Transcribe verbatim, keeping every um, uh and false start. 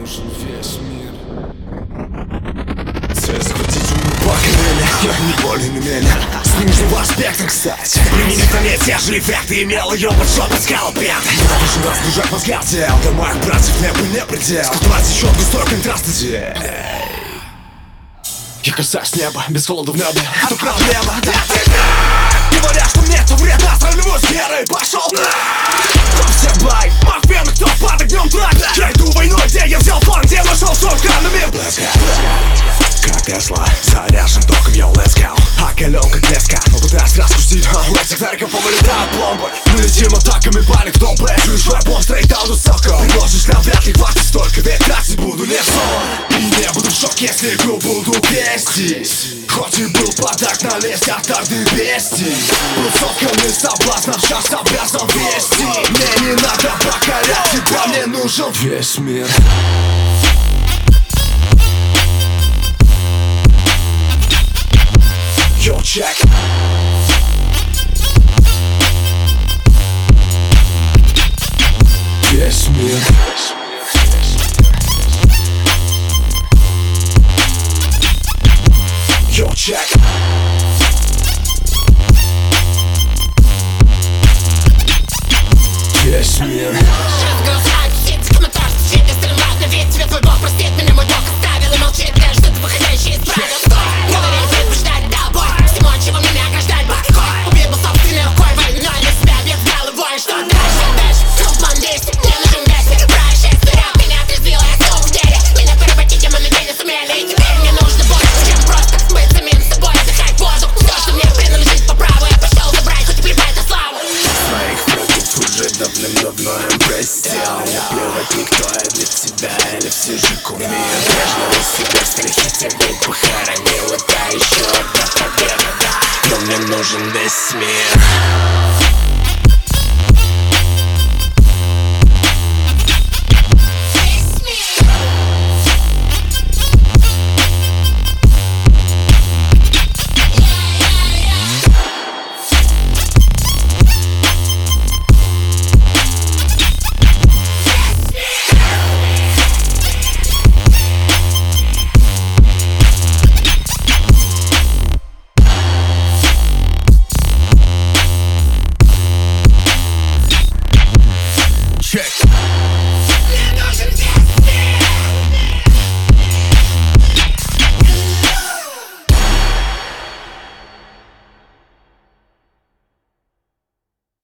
нужен весь мир. Цель захватить умную поколение. Я не болен меня. Снижу ваш спектр, кстати. Применить на мне те же эффекты. Имел ее подсчет от скалопент. Нужен разбужать мозга тел. Для моих братьев небо не предел. Скрывать еще густой контраст идей. Я касаюсь неба, без холода в небе. Это проблема для тебя. Говорят, что мне то вредно. Сравниваю с верой, пошел. Кто все бай, морфин, кто под огнем трак. Я иду войной, где я взял план, где нашел с руками. Как Тесла, заряжен током, йоу, let's go. Околен как леска, но пытаюсь распустить. У этих тариков повылетают пломбы. Мы летим атаками, палик в топы. Чуешь рэп, он стрейт-даун высоко. Предложишь нам, вряд ли хватит столько. Ведь тратить буду не сон. И не буду в шоке, если игру буду пестить. Хоть и был подак на лесть от орды бестий. Был сотканный соблазнов, сейчас обязан вести. Мне не надо покорять тебя, мне нужен весь мир. Yo, check. Весь мир. Yo, check. Весь мир. Разгрузают птицы, комментарий, чей-то стреляет на вид. Тебе твой бог простит, меня мой бог оставил и молчит. Лишь что-то выходящее из правил. Говорил, предпочитать долбой. Всему, от чего меня ограждает покой. Убил бы собственной рукой войной на себя, без головой. Что дальше, дальше? Крупман действий, мне нужен весь мир. Происшествие меня отрезвило, я снова в деле. Меня переводить демоны не сумели. И теперь мне нужно больше, чем просто быть самим собой. Вдыхать воздух, все, что мне принадлежит по праву. Я пошел забрать, хоть и плевать на славу. Своих врагов уже давным-давно им простил. Не плевать никто, я для тебя или все же кумир. Прежнего себя страхи тебе похоронил. Это еще одна победа, да. Но мне нужен весь мир.